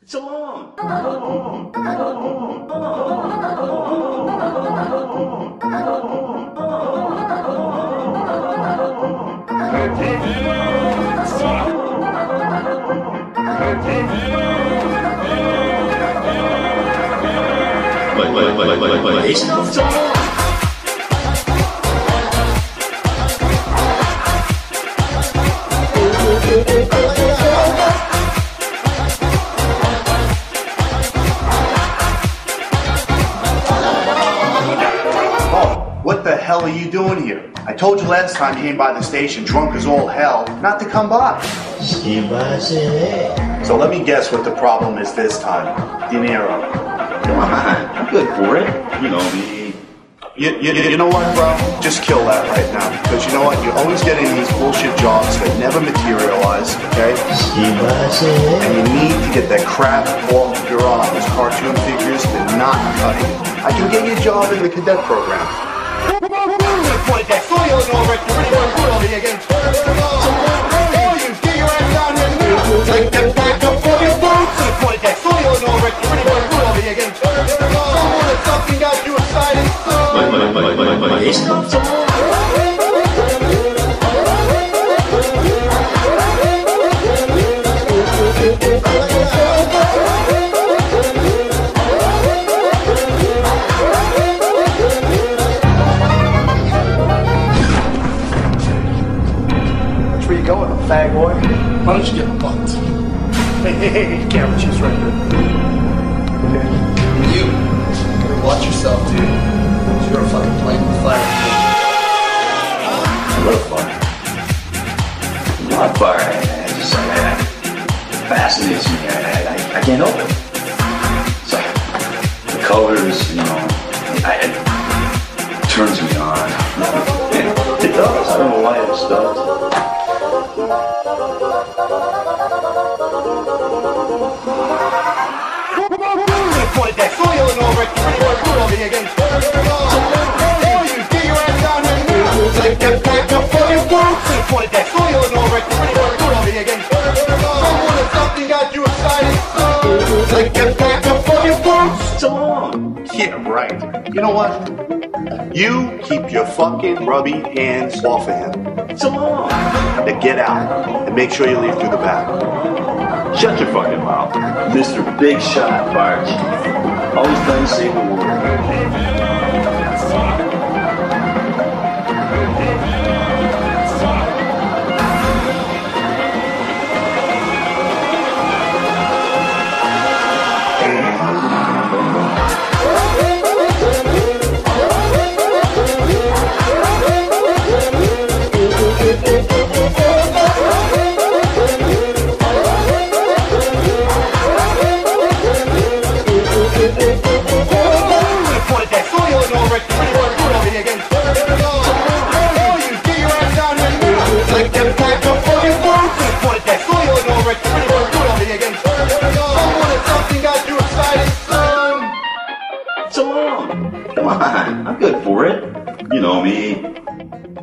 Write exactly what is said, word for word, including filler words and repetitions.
So long. Wait, wait, wait, wait, wait. It's not so long. What the hell are you doing here? I told you last time you came by the station drunk as all hell not to come by. So let me guess what the problem is this time. Dinero. Come on, I'm good for it. You know me. You, you, you know what, bro? Just kill that right now. Because you know what? You're always getting these bullshit jobs that never materialize, okay? And you need to get that crap off your arm. Those cartoon figures, they're not cutting. I can get you a job in the cadet program. Wait, wait, wait, wait, wait. It's not so long. Where you going, fag boy? Why don't you get bucked? Hey, hey, hey, camera, she's right there. You, better watch yourself, dude. You're a fucking playing with fire. I love fire. You know, fire, I, I just, I, I, it fascinates me. I, I, I can't help it. It's like the colors, you know, I, it turns me on. It, it does. I don't know why it just does. So long. Yeah, right. You know what? You keep your fucking rubby hands off of him. So long. Now get out and make sure you leave through the back. Shut your fucking mouth. Mister Big Shot Fire Chief. Always trying to save the world. So long. Come on, I'm good for it. You know me.